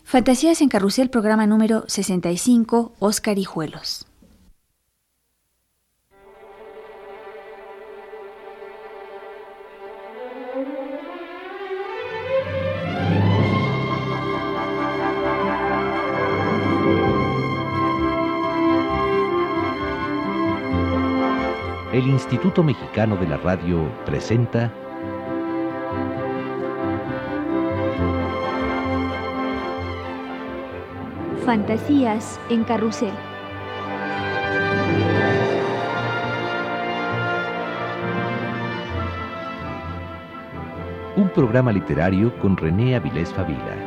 Fantasías en Carrusel, programa número 65, Óscar Hijuelos. El Instituto Mexicano de la Radio presenta Fantasías en Carrusel. Un programa literario con René Avilés Favila.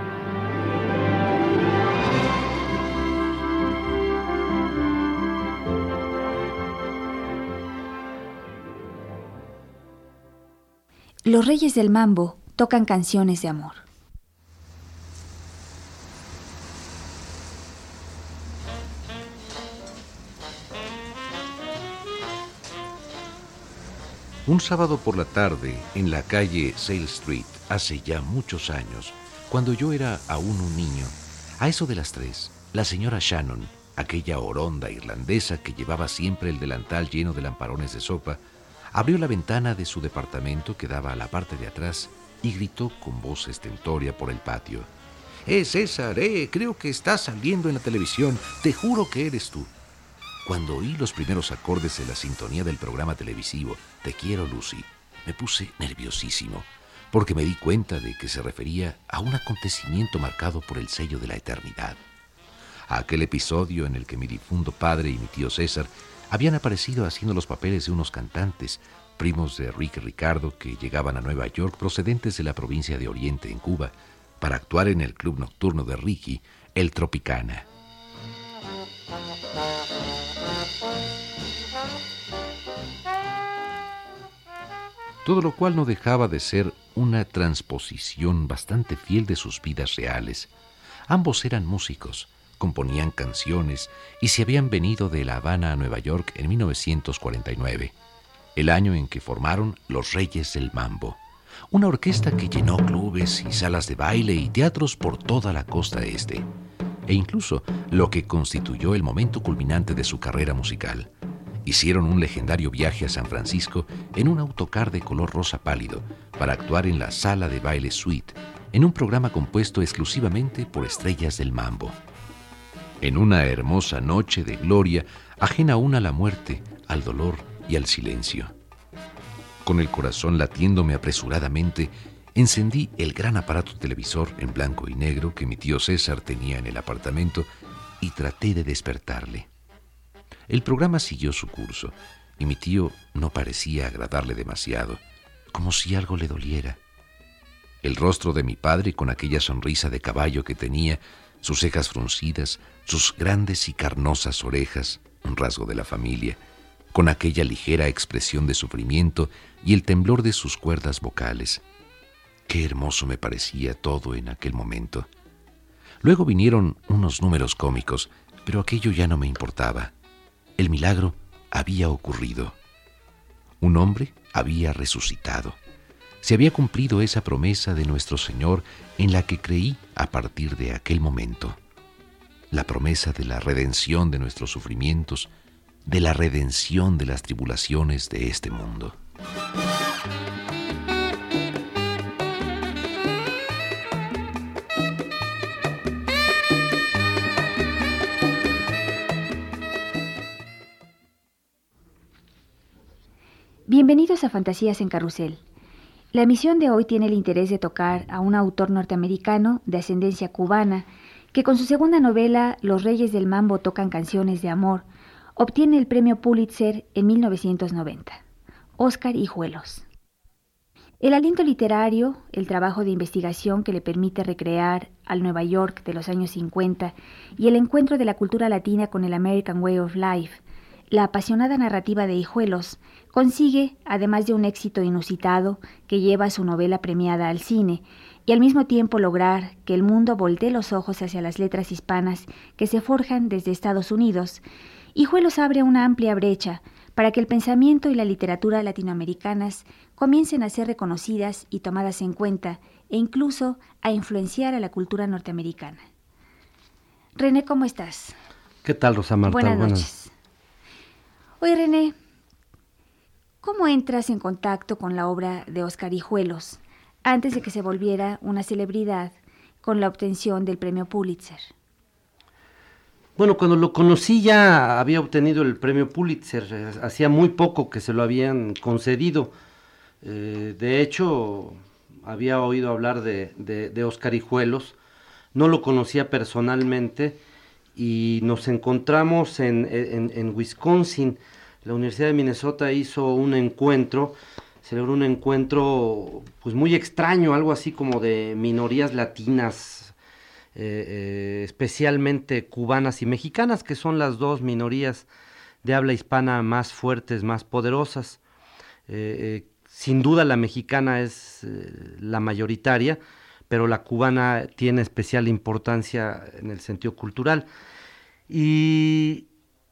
Los Reyes del Mambo tocan canciones de amor. Un sábado por la tarde, en la calle Sale Street, hace ya muchos años, cuando yo era aún un niño, a eso de las 3, la señora Shannon, aquella oronda irlandesa que llevaba siempre el delantal lleno de lamparones de sopa, abrió la ventana de su departamento que daba a la parte de atrás y gritó con voz estentórea por el patio: César, creo que estás saliendo en la televisión, te juro que eres tú. Cuando oí los primeros acordes de la sintonía del programa televisivo Te quiero, Lucy, me puse nerviosísimo, porque me di cuenta de que se refería a un acontecimiento marcado por el sello de la eternidad. A aquel episodio en el que mi difunto padre y mi tío César habían aparecido haciendo los papeles de unos cantantes, primos de Rick y Ricardo, que llegaban a Nueva York procedentes de la provincia de Oriente en Cuba, para actuar en el club nocturno de Ricky, el Tropicana. Todo lo cual no dejaba de ser una transposición bastante fiel de sus vidas reales. Ambos eran músicos, componían canciones y se habían venido de La Habana a Nueva York en 1949, el año en que formaron Los Reyes del Mambo, una orquesta que llenó clubes y salas de baile y teatros por toda la costa este, e incluso lo que constituyó el momento culminante de su carrera musical. Hicieron un legendario viaje a San Francisco en un autocar de color rosa pálido para actuar en la Sala de Baile Suite, en un programa compuesto exclusivamente por estrellas del mambo. En una hermosa noche de gloria, ajena aún a la muerte, al dolor y al silencio. Con el corazón latiéndome apresuradamente, encendí el gran aparato televisor en blanco y negro que mi tío César tenía en el apartamento y traté de despertarle. El programa siguió su curso y mi tío no parecía agradarle demasiado, como si algo le doliera. El rostro de mi padre, con aquella sonrisa de caballo que tenía, sus cejas fruncidas, sus grandes y carnosas orejas, un rasgo de la familia, con aquella ligera expresión de sufrimiento y el temblor de sus cuerdas vocales. Qué hermoso me parecía todo en aquel momento. Luego vinieron unos números cómicos, pero aquello ya no me importaba. El milagro había ocurrido. Un hombre había resucitado. Se había cumplido esa promesa de nuestro Señor en la que creí a partir de aquel momento. La promesa de la redención de nuestros sufrimientos, de la redención de las tribulaciones de este mundo. Bienvenidos a Fantasías en Carrusel. La emisión de hoy tiene el interés de tocar a un autor norteamericano de ascendencia cubana que con su segunda novela, Los Reyes del Mambo tocan canciones de amor, obtiene el premio Pulitzer en 1990. Óscar Hijuelos. El aliento literario, el trabajo de investigación que le permite recrear al Nueva York de los años 50 y el encuentro de la cultura latina con el American Way of Life, la apasionada narrativa de Hijuelos consigue, además de un éxito inusitado que lleva su novela premiada al cine, y al mismo tiempo lograr que el mundo voltee los ojos hacia las letras hispanas que se forjan desde Estados Unidos, Hijuelos abre una amplia brecha para que el pensamiento y la literatura latinoamericanas comiencen a ser reconocidas y tomadas en cuenta e incluso a influenciar a la cultura norteamericana. René, ¿cómo estás? ¿Qué tal, Rosa Marta? Buenas noches. Oye, René, ¿cómo entras en contacto con la obra de Óscar Hijuelos antes de que se volviera una celebridad con la obtención del premio Pulitzer? Bueno, cuando lo conocí ya había obtenido el premio Pulitzer, hacía muy poco que se lo habían concedido. De hecho, había oído hablar de Óscar Hijuelos, no lo conocía personalmente y nos encontramos en Wisconsin. La Universidad de Minnesota hizo un encuentro, celebró un encuentro pues muy extraño, algo así como de minorías latinas, especialmente cubanas y mexicanas, que son las dos minorías de habla hispana más fuertes, más poderosas. Sin duda la mexicana es la mayoritaria, pero la cubana tiene especial importancia en el sentido cultural. Y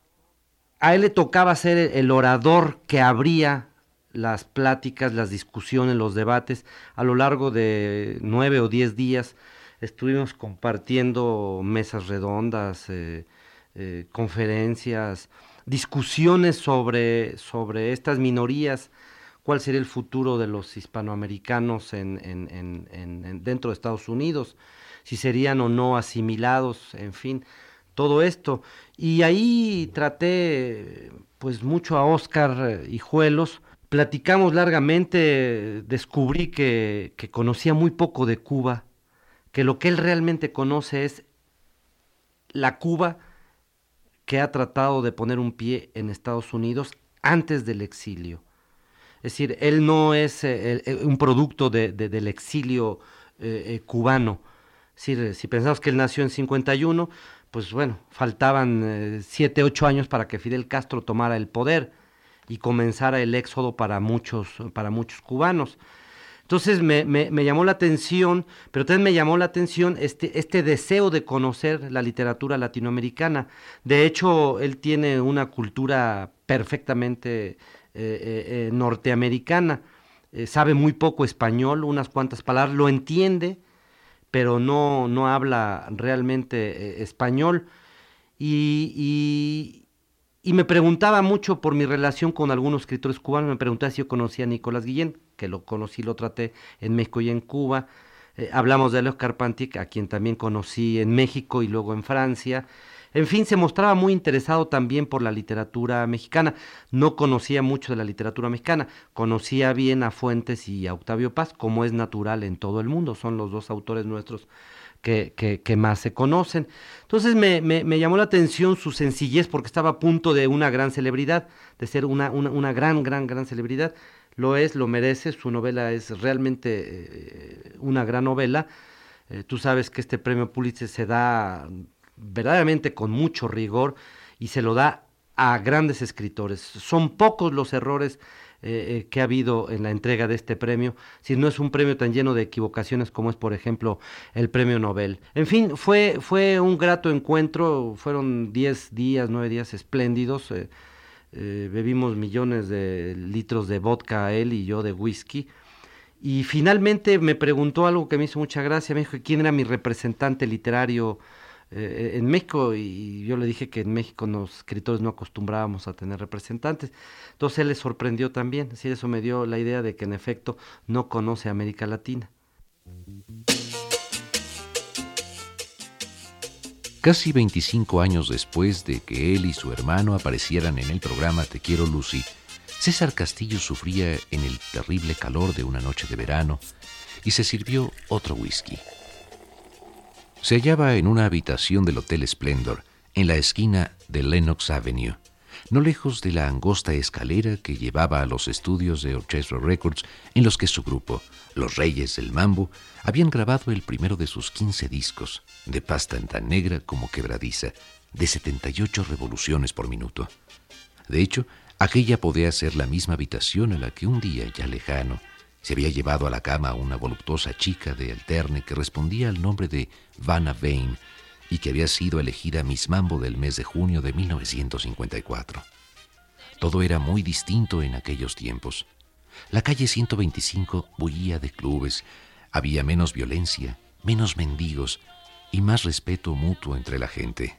a él le tocaba ser el orador que abría las pláticas, las discusiones, los debates. A lo largo de 9 o 10 días estuvimos compartiendo mesas redondas, conferencias, discusiones sobre estas minorías, cuál sería el futuro de los hispanoamericanos dentro de Estados Unidos, si serían o no asimilados, en fin, todo esto. Y ahí traté pues mucho a Óscar Hijuelos, platicamos largamente, descubrí que conocía muy poco de Cuba, que lo que él realmente conoce es la Cuba que ha tratado de poner un pie en Estados Unidos antes del exilio. Es decir, él no es un producto del exilio cubano. Es decir, si pensamos que él nació en 51, pues bueno, faltaban 7, 8 años para que Fidel Castro tomara el poder y comenzara el éxodo para muchos cubanos. Entonces me llamó la atención, pero también me llamó la atención este deseo de conocer la literatura latinoamericana. De hecho, él tiene una cultura perfectamente norteamericana, sabe muy poco español, unas cuantas palabras, lo entiende, pero no habla realmente español, y me preguntaba mucho por mi relación con algunos escritores cubanos. Me preguntaba si yo conocía a Nicolás Guillén, que lo conocí, lo traté en México y en Cuba. Hablamos de Leo Carpentier, a quien también conocí en México y luego en Francia. En fin, se mostraba muy interesado también por la literatura mexicana. No conocía mucho de la literatura mexicana, conocía bien a Fuentes y a Octavio Paz, como es natural en todo el mundo, son los dos autores nuestros que más se conocen. Entonces me llamó la atención su sencillez, porque estaba a punto de una gran celebridad, de ser una gran celebridad. Lo es, lo merece, su novela es realmente una gran novela. Tú sabes que este premio Pulitzer se da verdaderamente con mucho rigor y se lo da a grandes escritores. Son pocos los errores que ha habido en la entrega de este premio, si no es un premio tan lleno de equivocaciones como es, por ejemplo, el premio Nobel. En fin, fue un grato encuentro, fueron 10 días, 9 días espléndidos, bebimos millones de litros de vodka, él y yo de whisky, y finalmente me preguntó algo que me hizo mucha gracia. Me dijo quién era mi representante literario en México, y yo le dije que en México los escritores no acostumbrábamos a tener representantes. Entonces él le sorprendió también, es decir, eso me dio la idea de que en efecto no conoce América Latina. Casi 25 años después de que él y su hermano aparecieran en el programa Te Quiero, Lucy, César Castillo sufría en el terrible calor de una noche de verano y se sirvió otro whisky. Se hallaba en una habitación del Hotel Splendor, en la esquina de Lenox Avenue, no lejos de la angosta escalera que llevaba a los estudios de Orchestra Records, en los que su grupo, Los Reyes del Mambo, habían grabado el primero de sus 15 discos, de pasta tan negra como quebradiza, de 78 revoluciones por minuto. De hecho, aquella podía ser la misma habitación a la que un día ya lejano se había llevado a la cama a una voluptuosa chica de Alterne que respondía al nombre de Vanna Vane y que había sido elegida Miss Mambo del mes de junio de 1954. Todo era muy distinto en aquellos tiempos. La calle 125 bullía de clubes, Había menos violencia, menos mendigos y más respeto mutuo entre la gente.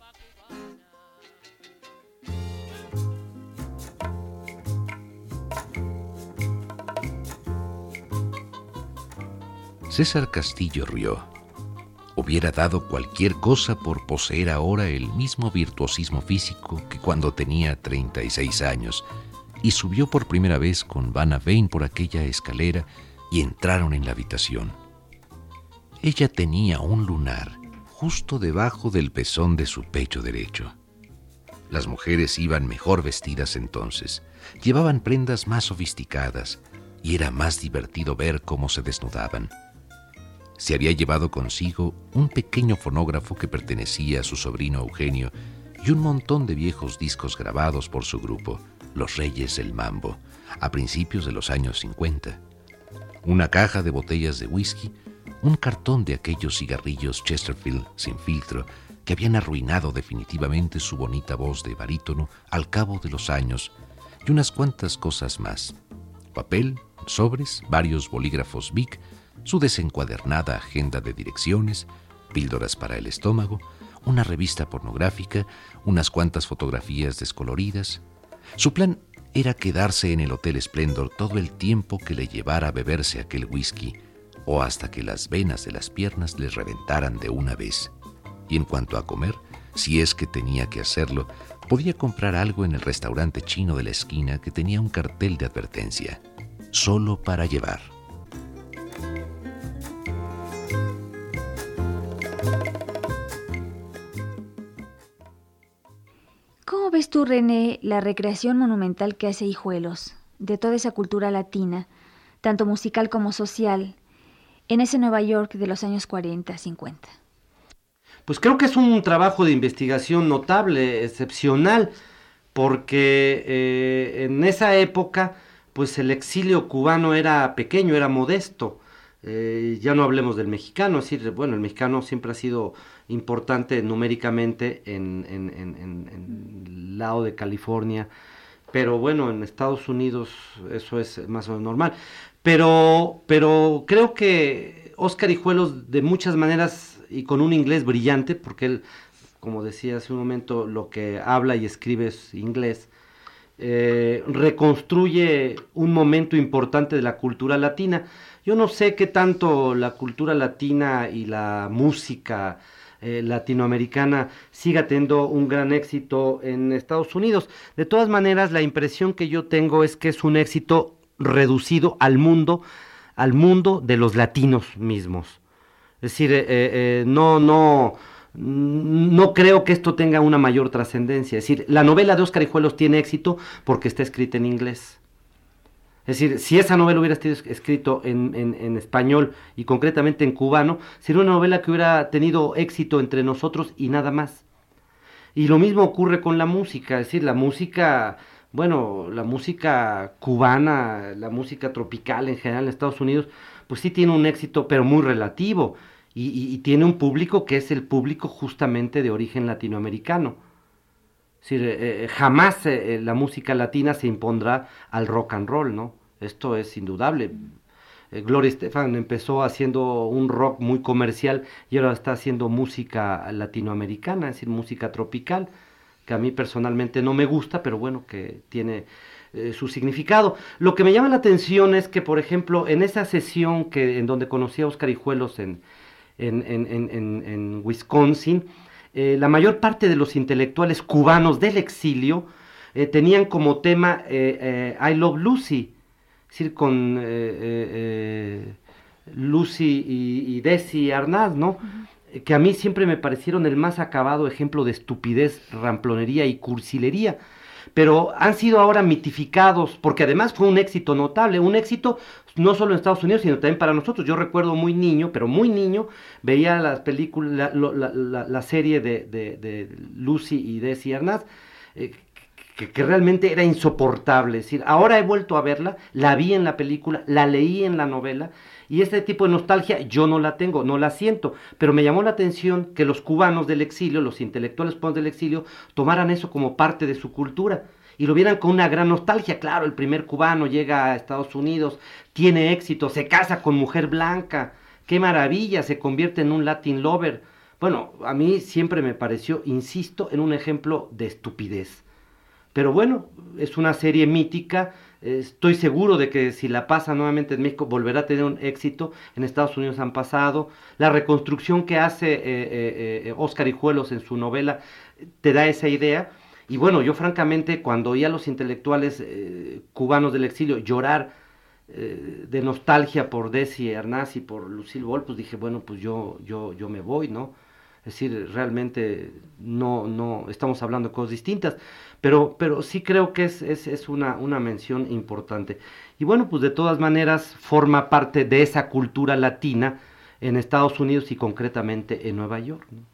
César Castillo rió. Hubiera dado cualquier cosa por poseer ahora el mismo virtuosismo físico que cuando tenía 36 años, y subió por primera vez con Vanna Vane por aquella escalera y entraron en la habitación. Ella tenía un lunar justo debajo del pezón de su pecho derecho. Las mujeres iban mejor vestidas entonces, llevaban prendas más sofisticadas y era más divertido ver cómo se desnudaban. Se había llevado consigo un pequeño fonógrafo que pertenecía a su sobrino Eugenio y un montón de viejos discos grabados por su grupo, Los Reyes del Mambo, a principios de los años 50. Una caja de botellas de whisky, un cartón de aquellos cigarrillos Chesterfield sin filtro que habían arruinado definitivamente su bonita voz de barítono al cabo de los años, y unas cuantas cosas más. Papel, sobres, varios bolígrafos Bic, su desencuadernada agenda de direcciones, píldoras para el estómago, una revista pornográfica, unas cuantas fotografías descoloridas. Su plan era quedarse en el Hotel Splendor todo el tiempo que le llevara a beberse aquel whisky, o hasta que las venas de las piernas le reventaran de una vez. Y en cuanto a comer, si es que tenía que hacerlo, podía comprar algo en el restaurante chino de la esquina que tenía un cartel de advertencia: solo para llevar. ¿Cómo ves tú, René, la recreación monumental que hace Hijuelos de toda esa cultura latina, tanto musical como social, en ese Nueva York de los años 40, 50? Pues creo que es un trabajo de investigación notable, excepcional, porque en esa época, pues el exilio cubano era pequeño, era modesto. Ya no hablemos del mexicano, es decir, bueno, el mexicano siempre ha sido importante numéricamente en el lado de California, pero bueno, en Estados Unidos eso es más o menos normal. Pero creo que Óscar Hijuelos, de muchas maneras y con un inglés brillante, porque él, como decía hace un momento, lo que habla y escribe es inglés, reconstruye un momento importante de la cultura latina. Yo no sé qué tanto la cultura latina y la música latinoamericana siga teniendo un gran éxito en Estados Unidos. De todas maneras, la impresión que yo tengo es que es un éxito reducido al mundo de los latinos mismos. Es decir, no creo que esto tenga una mayor trascendencia. Es decir, la novela de Óscar Hijuelos tiene éxito porque está escrita en inglés. Es decir, si esa novela hubiera sido escrito en español y concretamente en cubano, sería una novela que hubiera tenido éxito entre nosotros y nada más. Y lo mismo ocurre con la música, es decir, la música cubana, la música tropical en general en Estados Unidos, pues sí tiene un éxito, pero muy relativo, y tiene un público que es el público justamente de origen latinoamericano. Es decir, jamás la música latina se impondrá al rock and roll, ¿no? Esto es indudable. Gloria Estefan empezó haciendo un rock muy comercial y ahora está haciendo música latinoamericana, es decir, música tropical, que a mí personalmente no me gusta, pero bueno, que tiene su significado. Lo que me llama la atención es que, por ejemplo, en esa sesión en donde conocí a Óscar Hijuelos en Wisconsin, la mayor parte de los intelectuales cubanos del exilio tenían como tema I Love Lucy, es decir, con Lucy y Desi Arnaz, ¿no? Uh-huh. Que a mí siempre me parecieron el más acabado ejemplo de estupidez, ramplonería y cursilería, pero han sido ahora mitificados, porque además fue un éxito notable, un éxito no solo en Estados Unidos, sino también para nosotros. Yo recuerdo muy niño, veía las películas, la serie de Lucy y Desi Arnaz, que realmente era insoportable. Es decir, ahora he vuelto a verla, la vi en la película, la leí en la novela, y este tipo de nostalgia yo no la tengo, no la siento, pero me llamó la atención que los cubanos del exilio, los intelectuales cubanos del exilio, tomaran eso como parte de su cultura, y lo vieran con una gran nostalgia. Claro, el primer cubano llega a Estados Unidos, tiene éxito, se casa con mujer blanca, qué maravilla, se convierte en un Latin lover. Bueno, a mí siempre me pareció, insisto, en un ejemplo de estupidez. Pero bueno, es una serie mítica, estoy seguro de que si la pasa nuevamente en México volverá a tener un éxito. En Estados Unidos han pasado, la reconstrucción que hace Óscar Hijuelos en su novela te da esa idea. Y bueno, yo francamente cuando oí a los intelectuales cubanos del exilio llorar de nostalgia por Desi Arnaz y por Lucille Ball, pues dije, bueno, pues yo me voy, ¿no? Es decir, realmente no estamos hablando de cosas distintas, pero sí creo que es una mención importante. Y bueno, pues de todas maneras forma parte de esa cultura latina en Estados Unidos y concretamente en Nueva York, ¿no?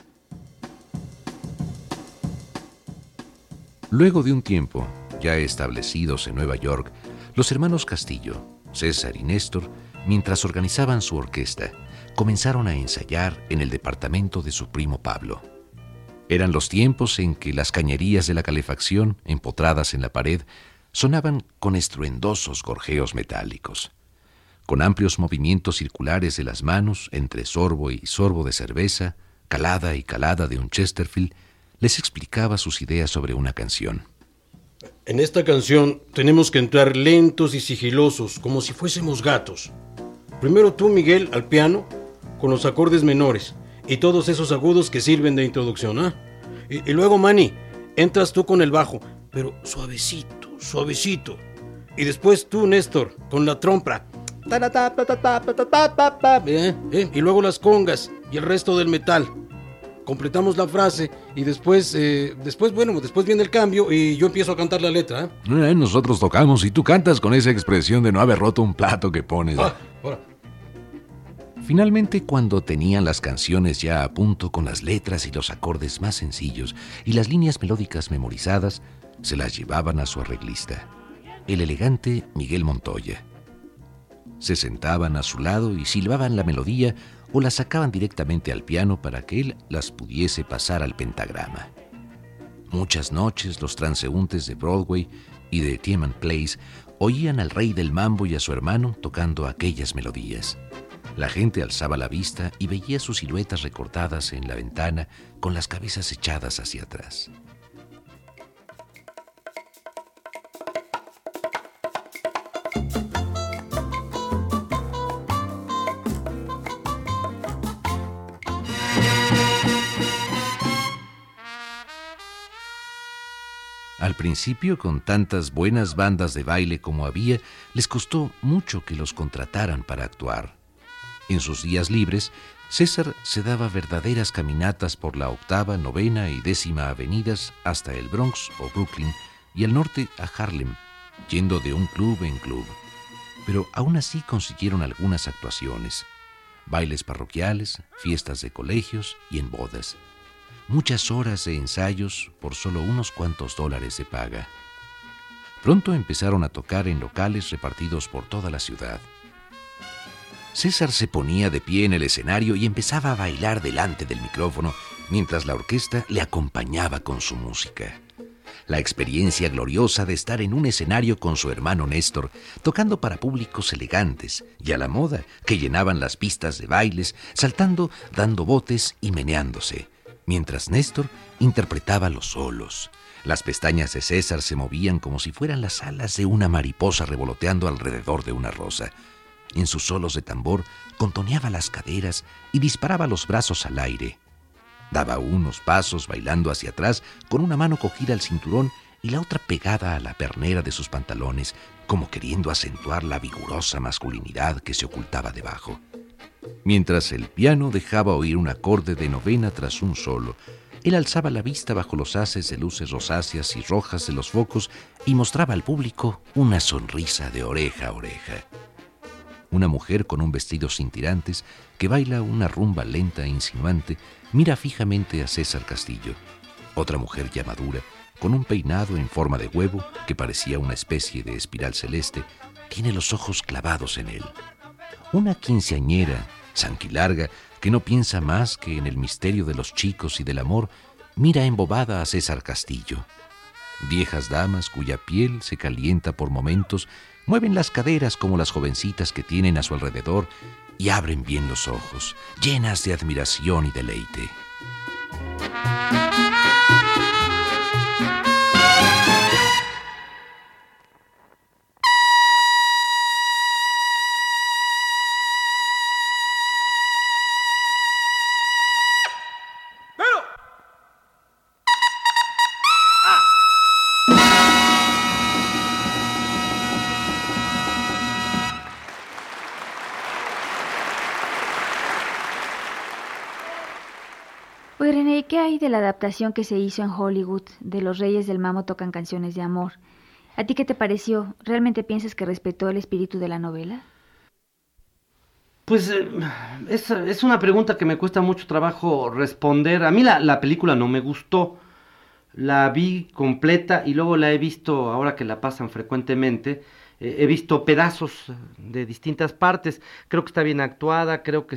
Luego de un tiempo, ya establecidos en Nueva York, los hermanos Castillo, César y Néstor, mientras organizaban su orquesta, comenzaron a ensayar en el departamento de su primo Pablo. Eran los tiempos en que las cañerías de la calefacción, empotradas en la pared, sonaban con estruendosos gorjeos metálicos. Con amplios movimientos circulares de las manos, entre sorbo y sorbo de cerveza, calada y calada de un Chesterfield, les explicaba sus ideas sobre una canción. En esta canción tenemos que entrar lentos y sigilosos, como si fuésemos gatos. Primero tú, Miguel, al piano, con los acordes menores y todos esos agudos que sirven de introducción, ¿ah? Y luego, Manny, entras tú con el bajo, pero suavecito, suavecito. Y después tú, Néstor, con la trompa. Y luego las congas y el resto del metal. Completamos la frase y después viene el cambio y yo empiezo a cantar la letra. Nosotros tocamos y tú cantas con esa expresión de no haber roto un plato que pones. Ahora. Finalmente, cuando tenían las canciones ya a punto con las letras y los acordes más sencillos y las líneas melódicas memorizadas, se las llevaban a su arreglista, el elegante Miguel Montoya. Se sentaban a su lado y silbaban la melodía o las sacaban directamente al piano para que él las pudiese pasar al pentagrama. Muchas noches los transeúntes de Broadway y de Tiemann Place oían al rey del mambo y a su hermano tocando aquellas melodías. La gente alzaba la vista y veía sus siluetas recortadas en la ventana con las cabezas echadas hacia atrás. Al principio, con tantas buenas bandas de baile como había, les costó mucho que los contrataran para actuar. En sus días libres, César se daba verdaderas caminatas por la 8ª, 9ª y 10ª avenidas hasta el Bronx o Brooklyn y al norte a Harlem, yendo de un club en club. Pero aún así consiguieron algunas actuaciones, bailes parroquiales, fiestas de colegios y en bodas. Muchas horas de ensayos por solo unos cuantos dólares de paga. Pronto empezaron a tocar en locales repartidos por toda la ciudad. César se ponía de pie en el escenario y empezaba a bailar delante del micrófono mientras la orquesta le acompañaba con su música. La experiencia gloriosa de estar en un escenario con su hermano Néstor, tocando para públicos elegantes y a la moda que llenaban las pistas de bailes, saltando, dando botes y meneándose, mientras Néstor interpretaba los solos. Las pestañas de César se movían como si fueran las alas de una mariposa revoloteando alrededor de una rosa. En sus solos de tambor contoneaba las caderas y disparaba los brazos al aire. Daba unos pasos bailando hacia atrás con una mano cogida al cinturón y la otra pegada a la pernera de sus pantalones, como queriendo acentuar la vigorosa masculinidad que se ocultaba debajo. Mientras el piano dejaba oír un acorde de novena tras un solo, él alzaba la vista bajo los haces de luces rosáceas y rojas de los focos y mostraba al público una sonrisa de oreja a oreja. Una mujer con un vestido sin tirantes, que baila una rumba lenta e insinuante, mira fijamente a César Castillo. Otra mujer ya madura, con un peinado en forma de huevo que parecía una especie de espiral celeste, tiene los ojos clavados en él. Una quinceañera, sanquilarga, que no piensa más que en el misterio de los chicos y del amor, mira embobada a César Castillo. Viejas damas cuya piel se calienta por momentos mueven las caderas como las jovencitas que tienen a su alrededor y abren bien los ojos, llenas de admiración y deleite. Oye, René, ¿qué hay de la adaptación que se hizo en Hollywood de Los Reyes del Mambo tocan canciones de amor? ¿A ti qué te pareció? ¿Realmente piensas que respetó el espíritu de la novela? Pues es una pregunta que me cuesta mucho trabajo responder. A mí la película no me gustó. La vi completa y luego la he visto, ahora que la pasan frecuentemente, he visto pedazos de distintas partes. Creo que está bien actuada, creo que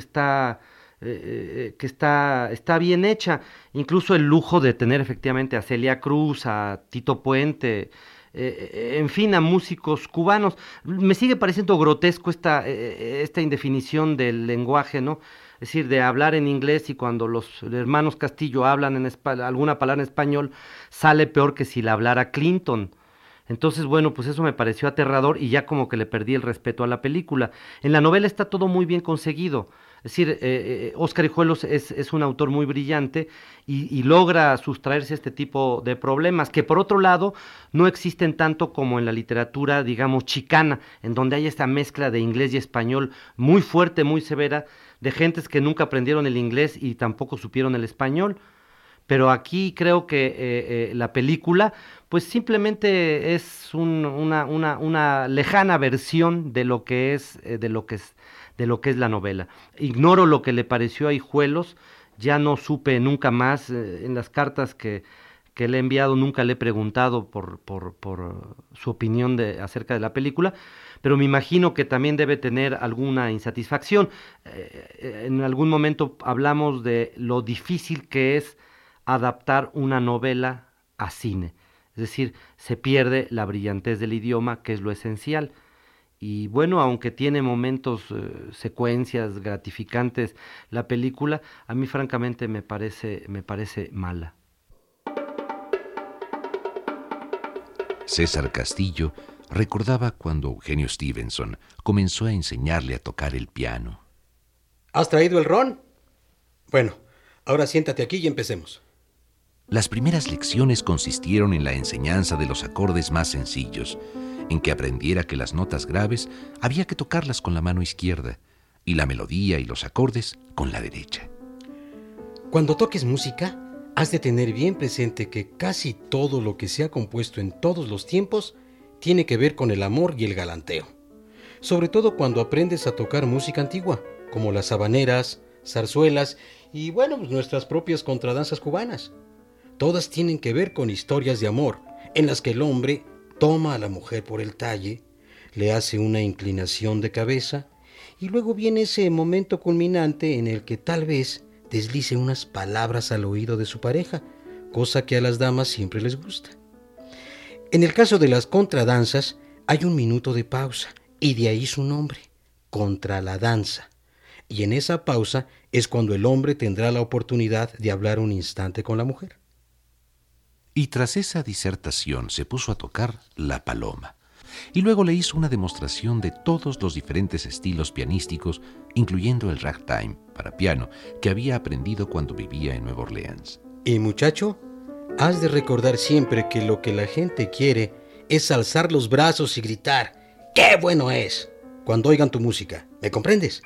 está bien hecha. Incluso el lujo de tener efectivamente a Celia Cruz, a Tito Puente, en fin, a músicos cubanos. Me sigue pareciendo grotesco esta indefinición del lenguaje, ¿no? Es decir, de hablar en inglés y cuando los hermanos Castillo hablan alguna palabra en español, sale peor que si la hablara Clinton. Entonces, bueno, pues eso me pareció aterrador y ya como que le perdí el respeto a la película. En la novela está todo muy bien conseguido. Es decir, Óscar Hijuelos es un autor muy brillante y logra sustraerse a este tipo de problemas, que por otro lado no existen tanto como en la literatura, digamos, chicana, en donde hay esta mezcla de inglés y español muy fuerte, muy severa, de gentes que nunca aprendieron el inglés y tampoco supieron el español. Pero aquí creo que la película pues simplemente es una lejana versión de lo que es la novela. Ignoro lo que le pareció a Hijuelos, ya no supe nunca más, en las cartas que le he enviado nunca le he preguntado por su opinión acerca de la película, pero me imagino que también debe tener alguna insatisfacción. En algún momento hablamos de lo difícil que es adaptar una novela a cine, es decir, se pierde la brillantez del idioma, que es lo esencial. Y bueno, aunque tiene momentos, secuencias gratificantes la película, a mí francamente me parece mala. César Castillo recordaba cuando Eugenio Stevenson comenzó a enseñarle a tocar el piano. ¿Has traído el ron? Bueno, ahora siéntate aquí y empecemos. Las primeras lecciones consistieron en la enseñanza de los acordes más sencillos, en que aprendiera que las notas graves había que tocarlas con la mano izquierda y la melodía y los acordes con la derecha. Cuando toques música, has de tener bien presente que casi todo lo que se ha compuesto en todos los tiempos tiene que ver con el amor y el galanteo. Sobre todo cuando aprendes a tocar música antigua, como las habaneras, zarzuelas y, bueno, nuestras propias contradanzas cubanas. Todas tienen que ver con historias de amor, en las que el hombre toma a la mujer por el talle, le hace una inclinación de cabeza y luego viene ese momento culminante en el que tal vez deslice unas palabras al oído de su pareja, cosa que a las damas siempre les gusta. En el caso de las contradanzas hay un minuto de pausa y de ahí su nombre, contra la danza. Y en esa pausa es cuando el hombre tendrá la oportunidad de hablar un instante con la mujer. Y tras esa disertación se puso a tocar La Paloma, y luego le hizo una demostración de todos los diferentes estilos pianísticos, incluyendo el ragtime para piano, que había aprendido cuando vivía en Nueva Orleans. Y muchacho, has de recordar siempre que lo que la gente quiere es alzar los brazos y gritar ¡qué bueno es! Cuando oigan tu música, ¿me comprendes?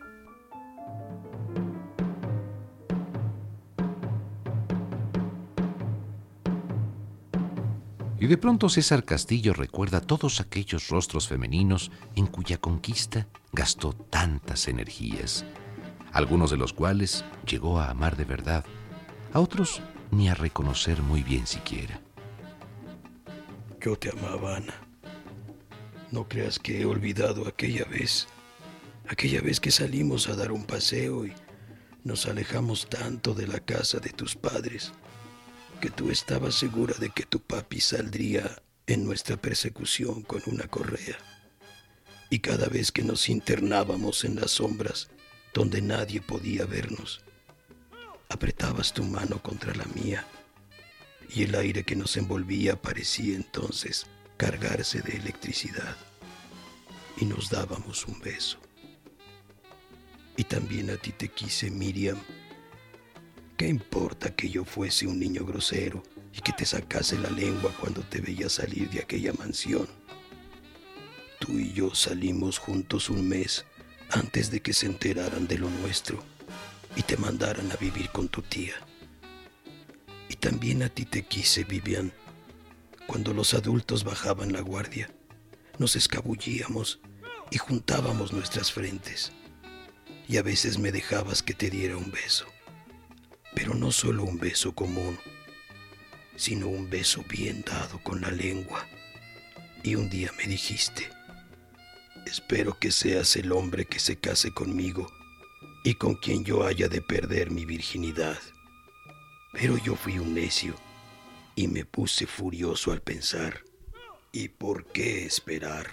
Y de pronto César Castillo recuerda todos aquellos rostros femeninos en cuya conquista gastó tantas energías, algunos de los cuales llegó a amar de verdad, a otros ni a reconocer muy bien siquiera. Yo te amaba, Ana. No creas que he olvidado aquella vez que salimos a dar un paseo y nos alejamos tanto de la casa de tus padres, que tú estabas segura de que tu papi saldría en nuestra persecución con una correa. Y cada vez que nos internábamos en las sombras, donde nadie podía vernos, apretabas tu mano contra la mía, y el aire que nos envolvía parecía entonces cargarse de electricidad, y nos dábamos un beso. Y también a ti te quise, Miriam. ¿Qué importa que yo fuese un niño grosero y que te sacase la lengua cuando te veía salir de aquella mansión? Tú y yo salimos juntos un mes antes de que se enteraran de lo nuestro y te mandaran a vivir con tu tía. Y también a ti te quise, Vivian. Cuando los adultos bajaban la guardia, nos escabullíamos y juntábamos nuestras frentes. Y a veces me dejabas que te diera un beso. Pero no solo un beso común, sino un beso bien dado con la lengua. Y un día me dijiste: espero que seas el hombre que se case conmigo y con quien yo haya de perder mi virginidad. Pero yo fui un necio y me puse furioso al pensar: ¿y por qué esperar?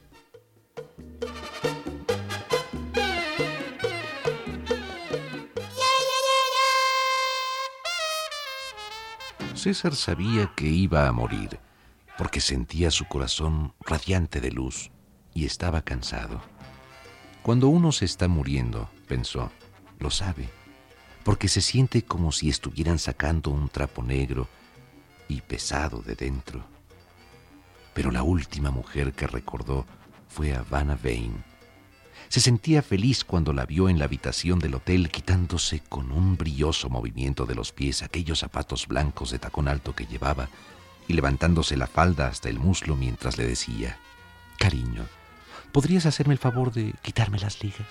César sabía que iba a morir, porque sentía su corazón radiante de luz y estaba cansado. Cuando uno se está muriendo, pensó, lo sabe, porque se siente como si estuvieran sacando un trapo negro y pesado de dentro. Pero la última mujer que recordó fue a Vanna Vane. Se sentía feliz cuando la vio en la habitación del hotel quitándose con un brilloso movimiento de los pies aquellos zapatos blancos de tacón alto que llevaba y levantándose la falda hasta el muslo mientras le decía: cariño, ¿podrías hacerme el favor de quitarme las ligas?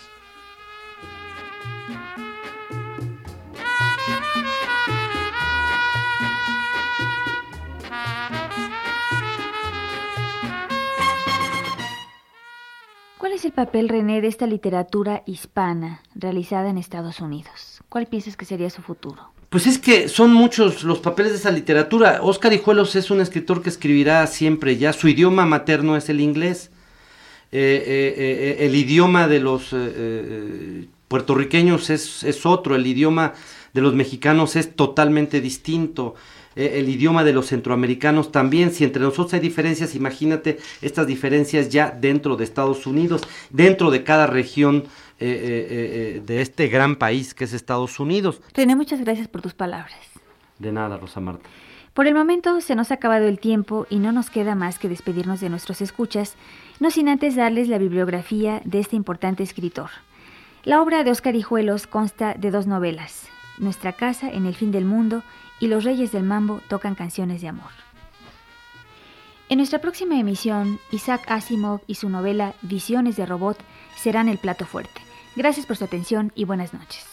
¿Cuál es el papel, René, de esta literatura hispana realizada en Estados Unidos? ¿Cuál piensas que sería su futuro? Pues es que son muchos los papeles de esa literatura. Óscar Hijuelos es un escritor que escribirá siempre ya. Su idioma materno es el inglés. El idioma de los puertorriqueños es otro. El idioma de los mexicanos es totalmente distinto. El idioma de los centroamericanos también. Si entre nosotros hay diferencias, imagínate estas diferencias ya dentro de Estados Unidos, dentro de cada región de este gran país que es Estados Unidos. René, muchas gracias por tus palabras. De nada, Rosa Marta. Por el momento se nos ha acabado el tiempo y no nos queda más que despedirnos de nuestros escuchas, no sin antes darles la bibliografía de este importante escritor. La obra de Óscar Hijuelos consta de 2 novelas, Nuestra casa en el fin del mundo y Los Reyes del Mambo tocan canciones de amor. En nuestra próxima emisión, Isaac Asimov y su novela Visiones de Robot serán el plato fuerte. Gracias por su atención y buenas noches.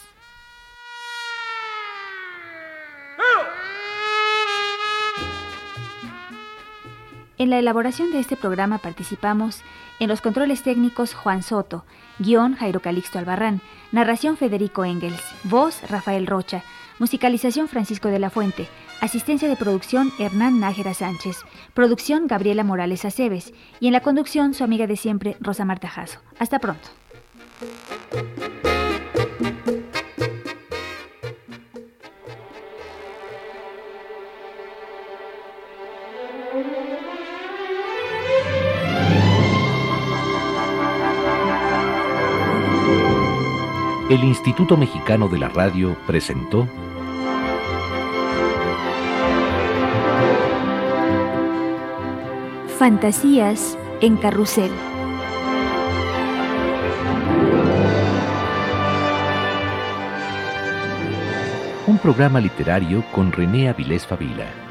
En la elaboración de este programa participamos en los controles técnicos Juan Soto, guión Jairo Calixto Albarrán, narración Federico Engels, voz Rafael Rocha, musicalización Francisco de la Fuente, asistencia de producción Hernán Nájera Sánchez, producción Gabriela Morales Aceves y en la conducción su amiga de siempre Rosa Marta Jasso. Hasta pronto. El Instituto Mexicano de la Radio presentó Fantasías en Carrusel. un programa literario con René Avilés Favila.